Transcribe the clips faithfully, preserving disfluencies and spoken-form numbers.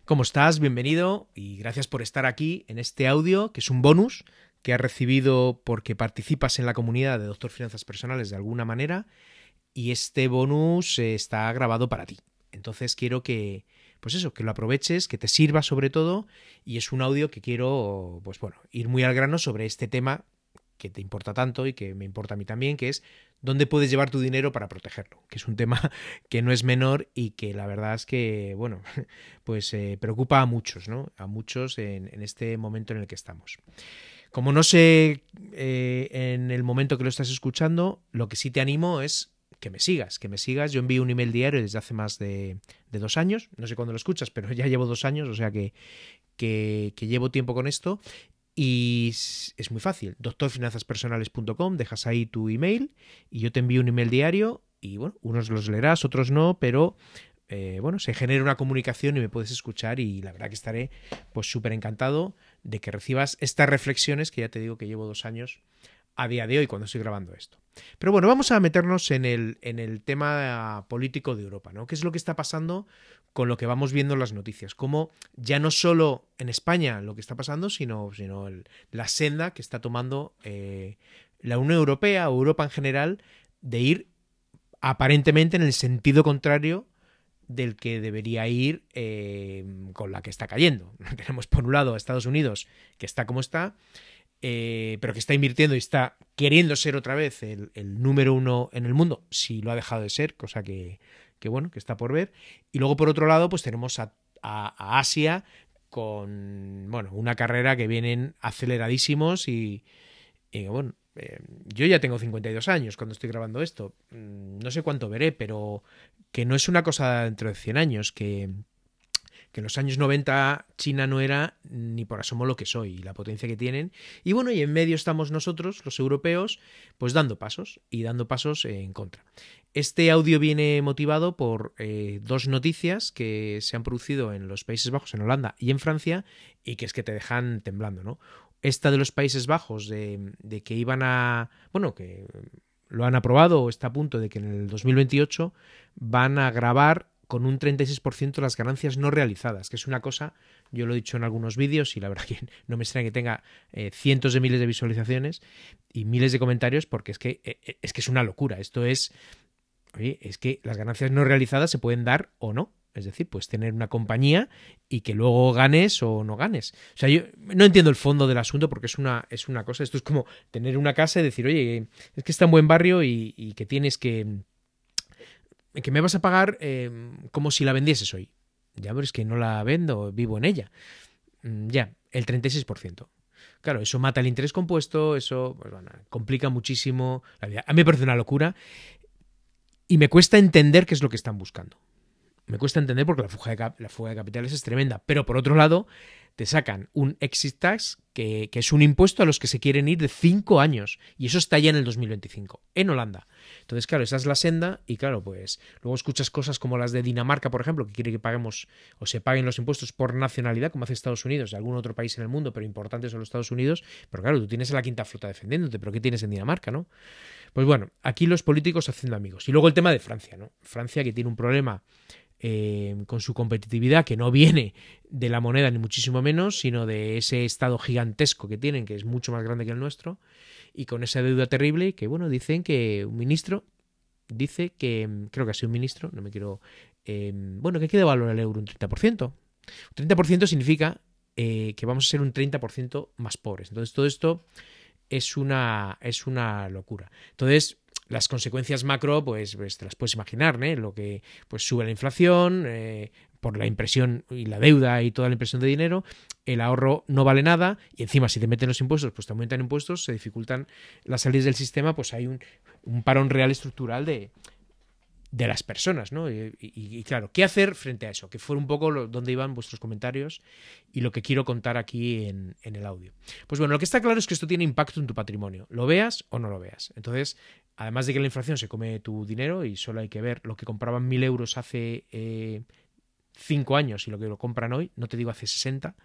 ¿Cómo estás? Bienvenido y gracias por estar aquí en este audio, que es un bonus que has recibido porque participas en la comunidad de Doctor Finanzas Personales de alguna manera, y este bonus eh, está grabado para ti. Entonces quiero que, pues eso, que lo aproveches, que te sirva sobre todo, y es un audio que quiero, pues bueno, ir muy al grano sobre este tema que te importa tanto y que me importa a mí también, que es dónde puedes llevar tu dinero para protegerlo, que es un tema que no es menor y que la verdad es que, bueno, pues eh, preocupa a muchos, ¿no? A muchos en, en este momento en el que estamos. Como no sé eh, en el momento que lo estás escuchando, lo que sí te animo es que me sigas, que me sigas. Yo envío un email diario desde hace más de, de dos años, no sé cuándo lo escuchas, pero ya llevo dos años, o sea que, que, que llevo tiempo con esto. Y es muy fácil, doctor finanzas personales punto com, dejas ahí tu email y yo te envío un email diario y bueno, unos los leerás, otros no, pero eh, bueno, se genera una comunicación y me puedes escuchar y la verdad que estaré pues súper encantado de que recibas estas reflexiones que ya te digo que llevo dos años a día de hoy cuando estoy grabando esto. Pero bueno, vamos a meternos en el, en el tema político de Europa, ¿no? ¿Qué es lo que está pasando con lo que vamos viendo en las noticias? Cómo ya no solo en España lo que está pasando, sino, sino el, la senda que está tomando eh, la Unión Europea o Europa en general de ir aparentemente en el sentido contrario del que debería ir eh, con la que está cayendo. Tenemos por un lado a Estados Unidos, que está como está, eh, pero que está invirtiendo y está queriendo ser otra vez el, el número uno en el mundo, si lo ha dejado de ser, cosa que, que bueno, que está por ver. Y luego por otro lado, pues tenemos a, a, a Asia con, bueno, una carrera que vienen aceleradísimos y, y bueno, eh, yo ya tengo cincuenta y dos años cuando estoy grabando esto. No sé cuánto veré, pero que no es una cosa dentro de cien años, que que en los años noventa China no era ni por asomo lo que soy y la potencia que tienen. Y bueno, y en medio estamos nosotros, los europeos, pues dando pasos y dando pasos en contra. Este audio viene motivado por eh, dos noticias que se han producido en los Países Bajos, en Holanda y en Francia, y que es que te dejan temblando, ¿no? Esta de los Países Bajos, de, de que iban a... Bueno, que lo han aprobado o está a punto de que en el dos mil veintiocho van a grabar con un treinta y seis por ciento las ganancias no realizadas, que es una cosa, yo lo he dicho en algunos vídeos y la verdad que no me extraña que tenga eh, cientos de miles de visualizaciones y miles de comentarios, porque es que, eh, es que es una locura. Esto es, oye, es que las ganancias no realizadas se pueden dar o no. Es decir, pues tener una compañía y que luego ganes o no ganes. O sea, yo no entiendo el fondo del asunto porque es una, es una cosa, esto es como tener una casa y decir, oye, es que está en buen barrio y, y que tienes que... que me vas a pagar eh, como si la vendieses hoy. Ya, pero es que no la vendo, vivo en ella. Mm, ya, el treinta y seis por ciento. Claro, eso mata el interés compuesto, eso pues, bueno, complica muchísimo la vida. A mí me parece una locura y me cuesta entender qué es lo que están buscando. Me cuesta entender porque la fuga de, cap la fuga de capitales es tremenda. Pero por otro lado, te sacan un exit tax que, que es un impuesto a los que se quieren ir de cinco años. Y eso está ya en el dos mil veinticinco, en Holanda. Entonces, claro, esa es la senda y claro, pues luego escuchas cosas como las de Dinamarca, por ejemplo, que quiere que paguemos o se paguen los impuestos por nacionalidad, como hace Estados Unidos, de algún otro país en el mundo, pero importantes son los Estados Unidos. Pero claro, tú tienes a la quinta flota defendiéndote, pero ¿qué tienes en Dinamarca, no? Pues bueno, aquí los políticos haciendo amigos. Y luego el tema de Francia, ¿no? Francia que tiene un problema Eh, con su competitividad, que no viene de la moneda ni muchísimo menos, sino de ese estado gigantesco que tienen, que es mucho más grande que el nuestro, y con esa deuda terrible, que bueno, dicen que un ministro dice que, creo que ha sido un ministro, no me quiero, eh, bueno, que hay que devaluar el euro un treinta por ciento. Un treinta por ciento significa eh, que vamos a ser un treinta por ciento más pobres. Entonces todo esto es una, es una locura. Entonces, las consecuencias macro, pues, pues te las puedes imaginar, ¿eh? Lo que pues sube la inflación, eh, por la impresión y la deuda y toda la impresión de dinero, el ahorro no vale nada y encima si te meten los impuestos, pues te aumentan impuestos, se dificultan las salidas del sistema, pues hay un, un parón real estructural de, de las personas, ¿no? Y, y, y claro, ¿qué hacer frente a eso? Que fue un poco lo, donde iban vuestros comentarios y lo que quiero contar aquí en, en el audio. Pues bueno, lo que está claro es que esto tiene impacto en tu patrimonio, lo veas o no lo veas. Entonces, además de que la inflación se come tu dinero y solo hay que ver lo que compraban mil euros hace eh, cinco años y lo que lo compran hoy, no te digo hace sesenta,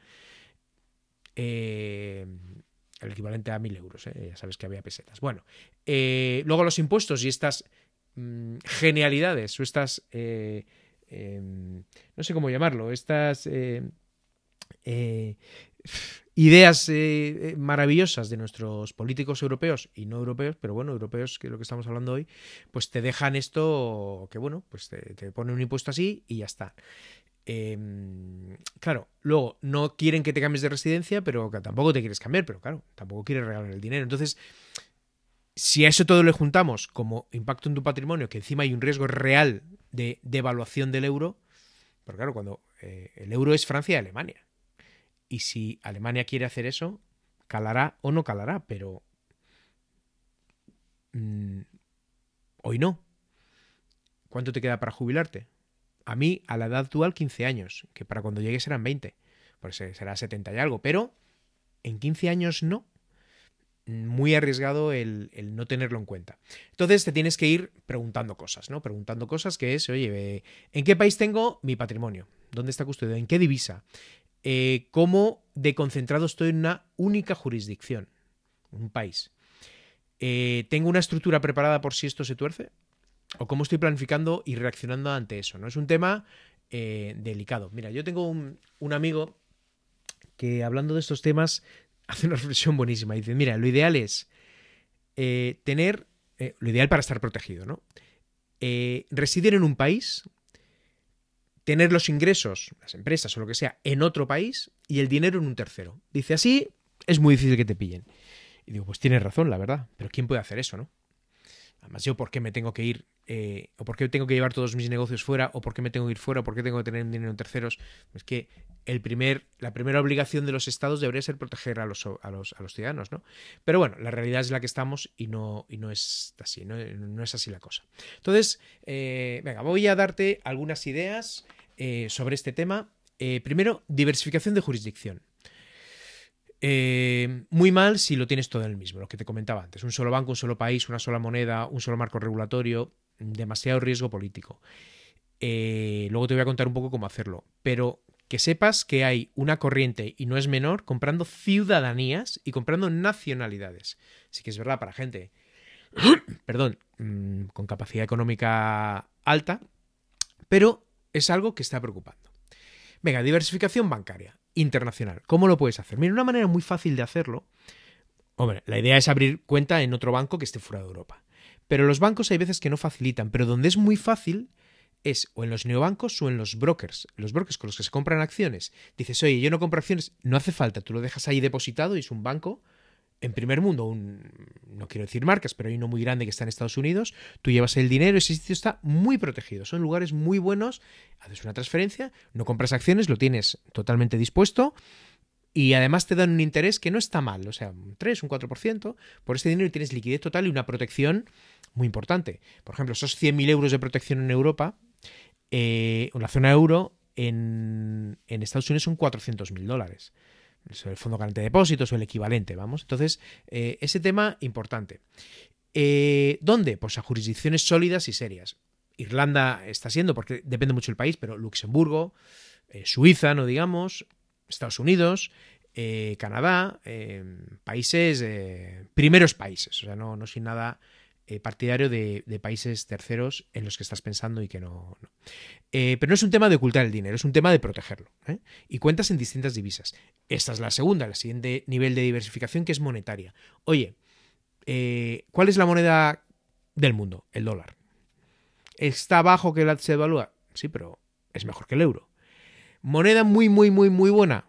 eh, el equivalente a mil euros, ¿eh? Ya sabes que había pesetas. Bueno, eh, luego los impuestos y estas mmm, genialidades o estas eh, eh, no sé cómo llamarlo, estas eh, eh, ideas eh, maravillosas de nuestros políticos europeos y no europeos, pero bueno, europeos, que es lo que estamos hablando hoy, pues te dejan esto que, bueno, pues te, te ponen un impuesto así y ya está. Eh, claro, luego no quieren que te cambies de residencia, pero que tampoco te quieres cambiar, pero claro, tampoco quieres regalar el dinero. Entonces, si a eso todo le juntamos como impacto en tu patrimonio, que encima hay un riesgo real de devaluación del euro, pero claro, cuando eh, el euro es Francia y Alemania. Y si Alemania quiere hacer eso, calará o no calará, pero mmm, hoy no. ¿Cuánto te queda para jubilarte? A mí, a la edad actual, quince años, que para cuando llegue serán veinte, pues será setenta y algo, pero en quince años no. Muy arriesgado el, el no tenerlo en cuenta. Entonces te tienes que ir preguntando cosas, ¿no? Preguntando cosas que es, oye, ¿en qué país tengo mi patrimonio? ¿Dónde está custodiado? ¿En qué divisa? Eh, ¿Cómo de concentrado estoy en una única jurisdicción? Un país. Eh, ¿Tengo una estructura preparada por si esto se tuerce? ¿O cómo estoy planificando y reaccionando ante eso? ¿No? Es un tema eh, delicado. Mira, yo tengo un, un amigo que hablando de estos temas hace una reflexión buenísima. Dice, mira, lo ideal es eh, tener, eh, lo ideal para estar protegido, ¿no? Eh, residir en un país, tener los ingresos, las empresas o lo que sea, en otro país y el dinero en un tercero. Dice, así es muy difícil que te pillen. Y digo, pues tienes razón, la verdad, pero ¿quién puede hacer eso, no? Además, yo, ¿por qué me tengo que ir? Eh, ¿O por qué tengo que llevar todos mis negocios fuera? ¿O por qué me tengo que ir fuera? ¿O por qué tengo que tener dinero en terceros? Es que el primer, la primera obligación de los estados debería ser proteger a los, a los, a los ciudadanos, ¿no? Pero bueno, la realidad es la que estamos y no, y no es así, no, no es así la cosa. Entonces, eh, venga, voy a darte algunas ideas eh, sobre este tema. Eh, primero, diversificación de jurisdicción. Eh, muy mal si lo tienes todo en el mismo, lo que te comentaba antes. Un solo banco, un solo país, una sola moneda, un solo marco regulatorio, demasiado riesgo político. Eh, luego te voy a contar un poco cómo hacerlo. Pero que sepas que hay una corriente, y no es menor, comprando ciudadanías y comprando nacionalidades. Sí que es verdad para gente, perdón, mmm, con capacidad económica alta, pero es algo que está preocupando. Venga, diversificación bancaria internacional. ¿Cómo lo puedes hacer? Mira, una manera muy fácil de hacerlo. Hombre, la idea es abrir cuenta en otro banco que esté fuera de Europa. Pero los bancos hay veces que no facilitan, pero donde es muy fácil es o en los neobancos o en los brokers. Los brokers con los que se compran acciones. Dices, oye, yo no compro acciones, no hace falta, tú lo dejas ahí depositado y es un banco en primer mundo, un, no quiero decir marcas, pero hay uno muy grande que está en Estados Unidos, tú llevas el dinero, ese sitio está muy protegido, son lugares muy buenos, haces una transferencia, no compras acciones, lo tienes totalmente dispuesto y además te dan un interés que no está mal, o sea, un tres, un cuatro por ciento, por este dinero tienes liquidez total y una protección muy importante. Por ejemplo, esos cien mil euros de protección en Europa, eh, en la zona euro, en, en Estados Unidos son cuatrocientos mil dólares. El fondo garante de depósitos o el equivalente, vamos. Entonces, eh, ese tema importante. Eh, ¿Dónde? Pues a jurisdicciones sólidas y serias. Irlanda está siendo, porque depende mucho del país, pero Luxemburgo, eh, Suiza, no digamos, Estados Unidos, eh, Canadá, eh, países, eh, primeros países, o sea, no, no sin nada eh, partidario de, de países terceros en los que estás pensando y que no... no. Eh, pero no es un tema de ocultar el dinero, es un tema de protegerlo. ¿eh? Y cuentas en distintas divisas. Esta es la segunda, el siguiente nivel de diversificación, que es monetaria. Oye, eh, ¿cuál es la moneda del mundo? El dólar. ¿Está bajo que la se devalúa? Sí, pero es mejor que el euro. Moneda muy, muy, muy, muy buena.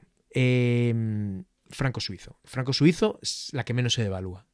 Eh, franco suizo. Franco suizo es la que menos se devalúa.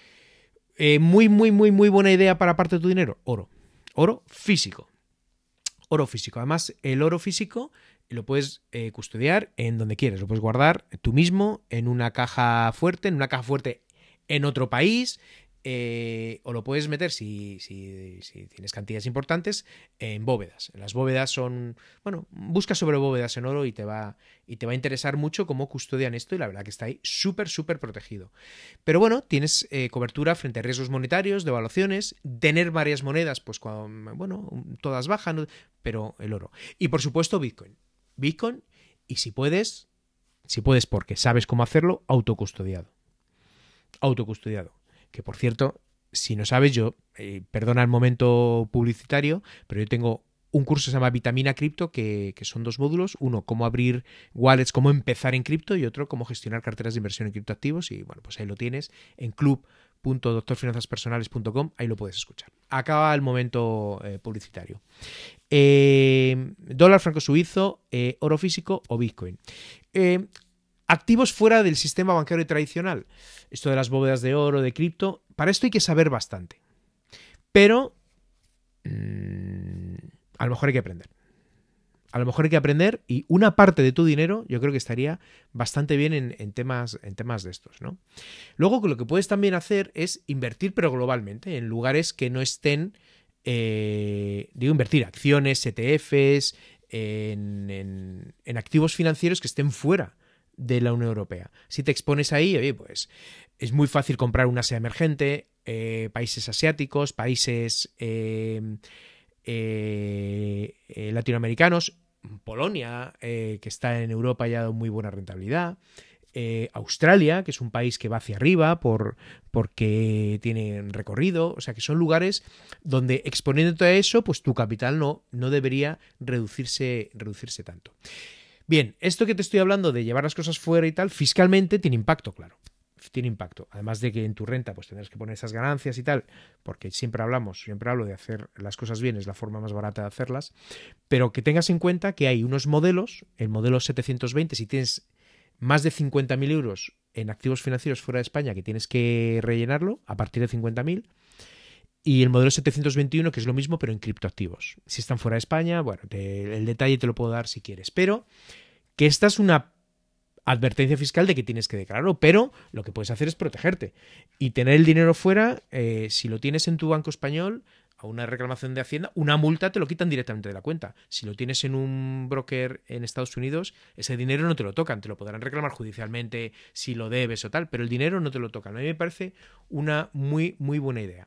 Eh, muy, muy, muy, muy buena idea para parte de tu dinero. Oro. Oro físico. Oro físico. Además, el oro físico lo puedes eh, custodiar en donde quieres. Lo puedes guardar tú mismo en una caja fuerte, en una caja fuerte en otro país, eh, o lo puedes meter, si, si, si tienes cantidades importantes, en bóvedas. Las bóvedas son, bueno, busca sobre bóvedas en oro y te va, y te va a interesar mucho cómo custodian esto y la verdad que está ahí súper, súper protegido. Pero bueno, tienes eh, cobertura frente a riesgos monetarios, devaluaciones, tener varias monedas, pues cuando, bueno, todas bajan, pero el oro. Y por supuesto Bitcoin. Bitcoin y si puedes, si puedes porque sabes cómo hacerlo, autocustodiado. Autocustodiado. Que por cierto, si no sabes, yo, eh, perdona el momento publicitario, pero yo tengo un curso que se llama Vitamina Cripto, que, que son dos módulos. Uno, cómo abrir wallets, cómo empezar en cripto, y otro, cómo gestionar carteras de inversión en criptoactivos. Y bueno, pues ahí lo tienes en club punto doctor finanzas personales punto com, ahí lo puedes escuchar. Acaba el momento eh, publicitario. Eh, dólar franco suizo, eh, oro físico o Bitcoin. Eh, activos fuera del sistema bancario tradicional. Esto de las bóvedas de oro, de cripto, para esto hay que saber bastante. Pero mmm, a lo mejor hay que aprender. A lo mejor hay que aprender, y una parte de tu dinero yo creo que estaría bastante bien en, en, temas, en temas de estos, ¿no? Luego lo que puedes también hacer es invertir, pero globalmente, en lugares que no estén, eh, digo, invertir acciones, E T Fs, en, en, en activos financieros que estén fuera de la Unión Europea. Si te expones ahí, oye, pues es muy fácil comprar un Asia emergente, eh, países asiáticos, países eh, eh, eh, latinoamericanos, Polonia, eh, que está en Europa y ha dado muy buena rentabilidad, eh, Australia, que es un país que va hacia arriba por, porque tiene recorrido, o sea que son lugares donde, exponiéndote a eso, pues tu capital no, no debería reducirse, reducirse tanto. Bien, esto que te estoy hablando de llevar las cosas fuera y tal, fiscalmente tiene impacto, claro. Tiene impacto. Además de que en tu renta pues tendrás que poner esas ganancias y tal, porque siempre hablamos, siempre hablo de hacer las cosas bien, es la forma más barata de hacerlas, pero que tengas en cuenta que hay unos modelos, el modelo setecientos veinte, si tienes más de cincuenta mil euros en activos financieros fuera de España, que tienes que rellenarlo a partir de cincuenta mil, y el modelo setecientos veintiuno, que es lo mismo, pero en criptoactivos. Si están fuera de España, bueno, te, el detalle te lo puedo dar si quieres, pero que esta es una advertencia fiscal de que tienes que declararlo, pero lo que puedes hacer es protegerte y tener el dinero fuera. Eh, si lo tienes en tu banco español, a una reclamación de Hacienda, una multa te lo quitan directamente de la cuenta. Si lo tienes en un broker en Estados Unidos, ese dinero no te lo tocan, te lo podrán reclamar judicialmente si lo debes o tal, pero el dinero no te lo tocan. A mí me parece una muy, muy buena idea.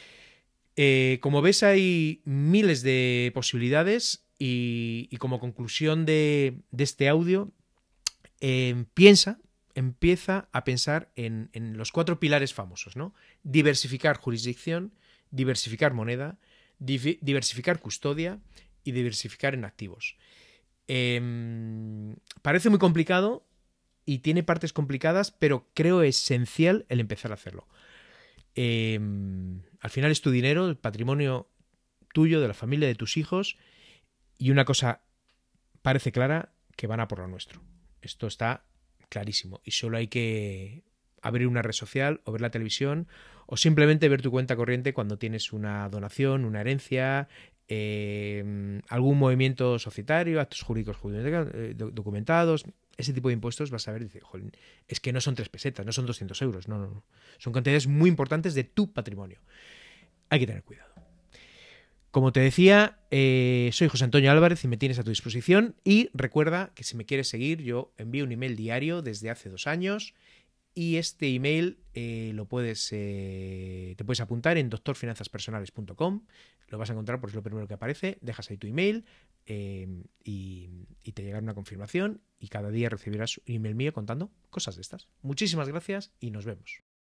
Eh, como ves, hay miles de posibilidades y, y como conclusión de, de este audio, eh, piensa, empieza a pensar en, en los cuatro pilares famosos, ¿no? Diversificar jurisdicción, diversificar moneda, di- diversificar custodia y diversificar en activos. Eh, parece muy complicado y tiene partes complicadas, pero creo esencial el empezar a hacerlo. Eh, al final es tu dinero, el patrimonio tuyo, de la familia, de tus hijos, y una cosa parece clara, que van a por lo nuestro. Esto está clarísimo y solo hay que abrir una red social o ver la televisión o simplemente ver tu cuenta corriente cuando tienes una donación, una herencia, eh, algún movimiento societario, actos jurídicos documentados, ese tipo de impuestos. Vas a ver y dices, joder, es que no son tres pesetas, no son doscientos euros, no, no, no. Son cantidades muy importantes de tu patrimonio. Hay que tener cuidado. Como te decía, eh, soy José Antonio Álvarez y me tienes a tu disposición. Y recuerda que si me quieres seguir, yo envío un email diario desde hace dos años. Y este email eh, lo puedes, eh, te puedes apuntar en doctor finanzas personales punto com. Lo vas a encontrar porque es lo primero que aparece. Dejas ahí tu email eh, y, y te llegará una confirmación. Y cada día recibirás un email mío contando cosas de estas. Muchísimas gracias y nos vemos.